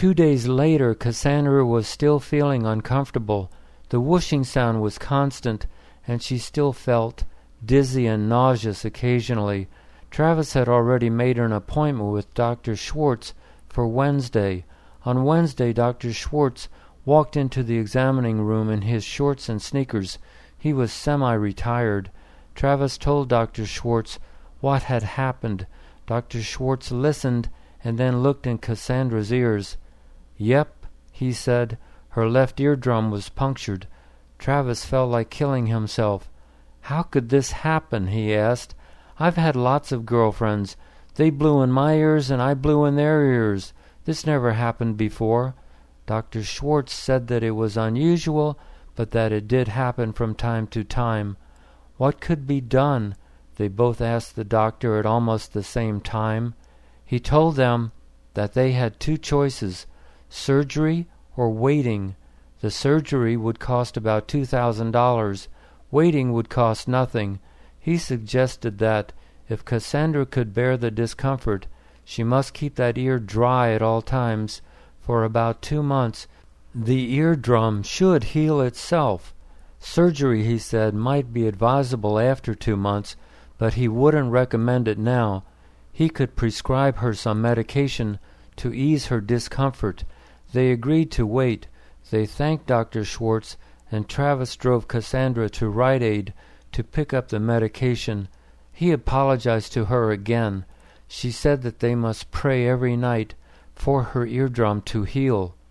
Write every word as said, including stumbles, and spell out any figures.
Two days later, Cassandra was still feeling uncomfortable. The whooshing sound was constant, and she still felt dizzy and nauseous occasionally. Travis had already made an appointment with Doctor Schwartz for Wednesday. On Wednesday, Doctor Schwartz walked into the examining room in his shorts and sneakers. He was semi-retired. Travis told Doctor Schwartz what had happened. Doctor Schwartz listened and then looked in Cassandra's ears. "Yep," he said. Her left eardrum was punctured. Travis felt like killing himself. "How could this happen?" he asked. "I've had lots of girlfriends. They blew in my ears and I blew in their ears. This never happened before." Doctor Schwartz said that it was unusual, but that it did happen from time to time. What could be done? They both asked the doctor at almost the same time. He told them that they had two choices, surgery or waiting. The surgery would cost about two thousand dollars. Waiting would cost nothing. He suggested that, if Cassandra could bear the discomfort, she must keep that ear dry at all times. For about two months, the eardrum should heal itself. Surgery, he said, might be advisable after two months, but he wouldn't recommend it now. He could prescribe her some medication to ease her discomfort. They agreed to wait. They thanked Doctor Schwartz, and Travis drove Cassandra to Rite Aid to pick up the medication. He apologized to her again. She said that they must pray every night for her eardrum to heal.